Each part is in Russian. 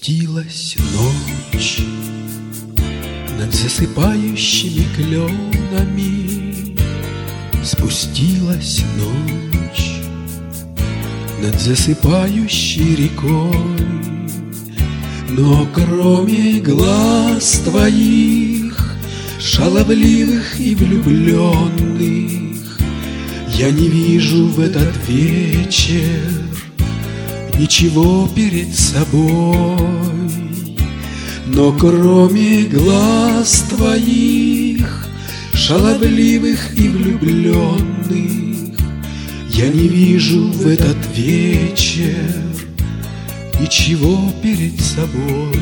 Спустилась ночь над засыпающими кленами. Спустилась ночь над засыпающей рекой. Но кроме глаз твоих, шаловливых и влюбленных, я не вижу в этот вечер ничего перед собой. Но кроме глаз твоих, шаловливых и влюбленных, я не вижу в этот вечер ничего перед собой.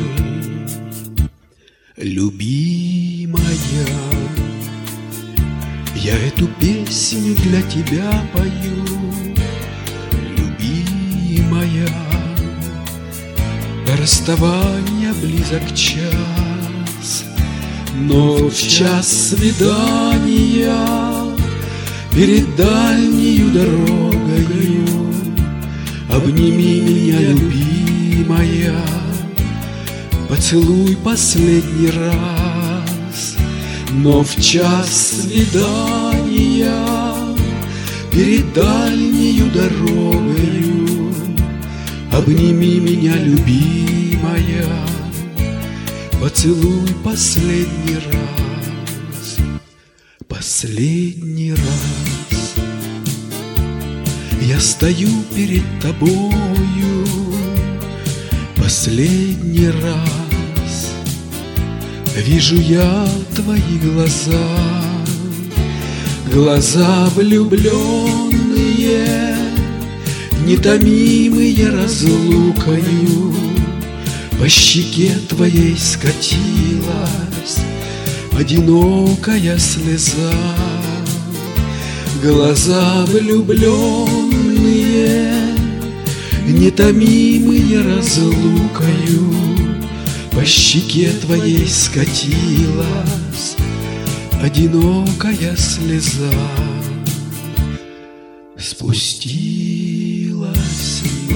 Любимая, я эту песню для тебя пою. Любимая, до расставания близок час, но в час свидания перед дальнею дорогою обними меня, любимая, поцелуй последний раз. Но в час свидания перед дальнею дорогою обними меня, любимая, поцелуй последний раз. Последний раз я стою перед тобою. Последний раз вижу я твои глаза, глаза влюбленные, нетомимые разлукою. По щеке твоей скатилась одинокая слеза. Глаза влюбленные, нетомимые разлукою, по щеке твоей скатилась одинокая слеза. Спустилась